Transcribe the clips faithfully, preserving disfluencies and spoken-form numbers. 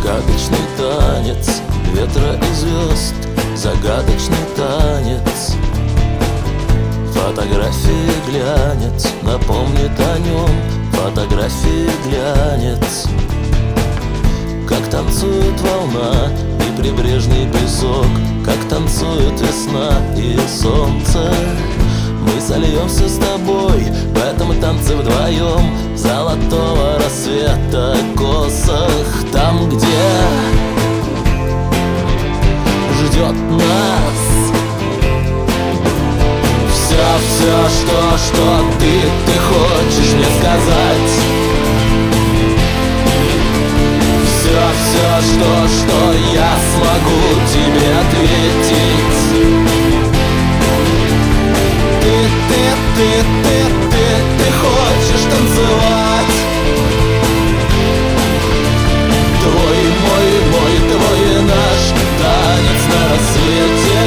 Загадочный танец ветра и звезд, загадочный танец. Фотографии глянец напомнит о нем, фотографии глянец. Как танцует волна и прибрежный песок, как танцует весна и солнце. Мы сольемся с тобой в этом танце вдвоем, золотого рассвета косах. Там, где ждет нас все, все, что, что ты, ты хочешь мне сказать. Все, все, что, что я смогу тебе ответить. Ты, ты, ты, ты, ты, ты хочешь танцевать. Твой, мой, мой, твой и наш танец на рассвете.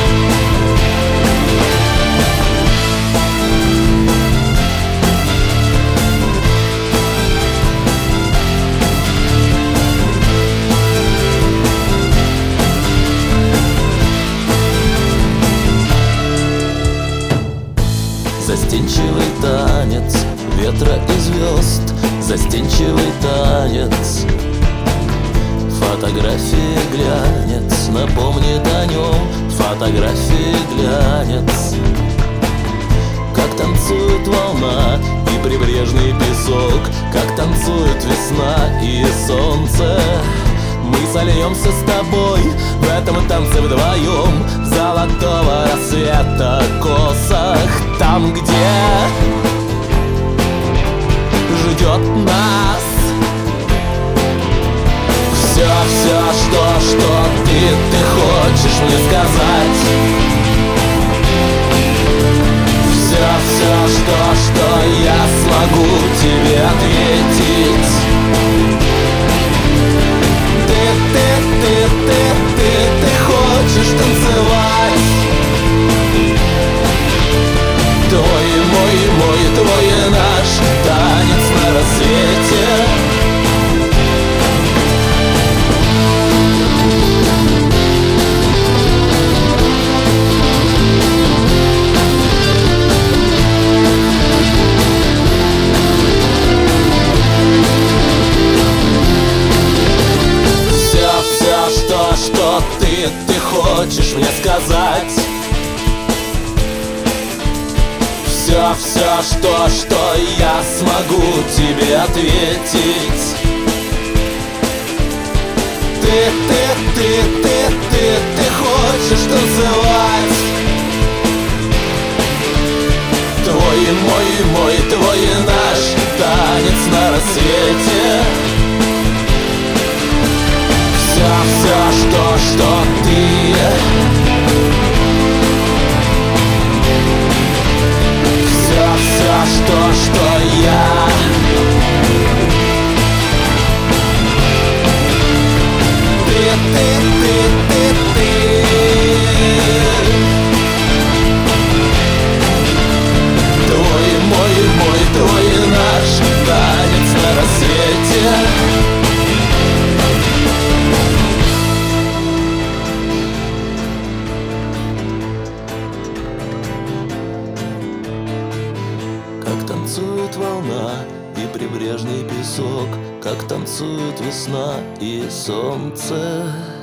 Застенчивый танец ветра и звезд, застенчивый танец. Фотографии глянец напомнит о нем, фотографии глянец. Как танцует волна и прибрежный песок, как танцует весна и солнце. Мы сольемся с тобой в этом танце вдвоем, золотого рассвета косах. Там, где ждет нас все, все, что, что ты, ты хочешь мне сказать. Все, все, что, что я смогу тебе ответить. Ты, ты, ты, ты, ты, ты хочешь танцевать. Твой, мой, мой, твой и наш танец на рассвете. Все, все, что, что ты, ты хочешь мне сказать. Все, все, что, что я смогу тебе ответить. Ты, ты, ты, ты, ты, ты хочешь танцевать. Твой, мой, мой, твой и наш танец на рассвете. Все, все, что, что ты, все, что, что я. Ты, ты, ты, ты, ты. Твой, мой, мой, твой и наш танец на рассвете. Как танцует волна и прибрежный песок, как танцует весна и солнце.